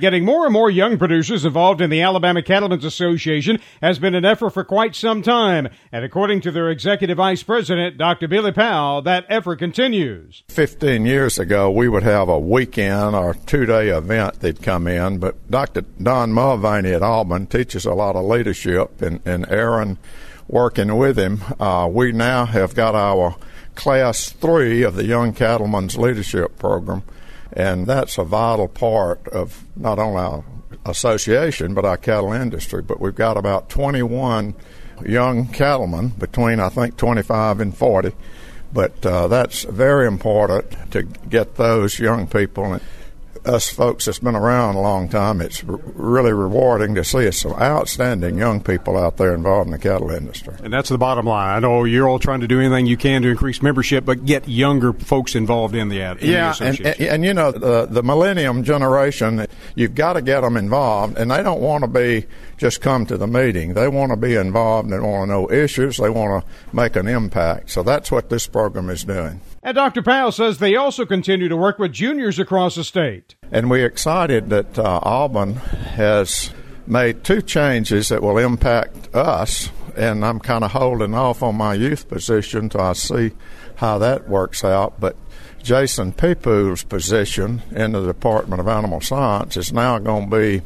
Getting more and more young producers involved in the Alabama Cattlemen's Association has been an effort for quite some time, and according to their executive vice president, Dr. Billy Powell, that effort continues. 15 years ago, we would have a weekend or 2-day event they'd come in, but Dr. Don Mulvaney at Auburn teaches a lot of leadership, and Aaron working with him, we now have got our Class 3 of the Young Cattlemen's Leadership Program. And that's a vital part of not only our association, but our cattle industry. But we've got about 21 young cattlemen between, I think, 25 and 40. But that's very important to get those young people. And us folks that's been around a long time, it's really rewarding to see some outstanding young people out there involved in the cattle industry. And that's the bottom line. I know you're all trying to do anything you can to increase membership, but get younger folks involved in the association. And you know, the millennium generation, you've got to get them involved, and they don't want to just come to the meeting. They want to be involved and want to know issues. They want to make an impact. So that's what this program is doing. And Dr. Powell says they also continue to work with juniors across the state. And we're excited that Auburn has made 2 changes that will impact us, and I'm kind of holding off on my youth position till I see how that works out. But Jason Peepoo's position in the Department of Animal Science is now going to be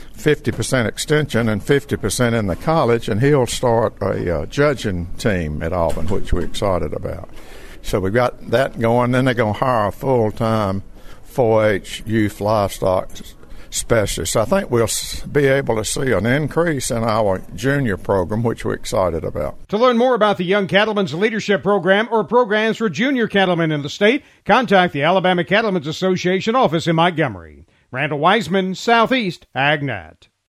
50% extension and 50% in the college, and he'll start a judging team at Auburn, which we're excited about. So we've got that going. Then they're going to hire a full-time 4-H youth livestock specialist. I think we'll be able to see an increase in our junior program, which we're excited about. To learn more about the Young Cattlemen's Leadership Program or programs for junior cattlemen in the state, contact the Alabama Cattlemen's Association office in Montgomery. Randall Wiseman, Southeast AgNet.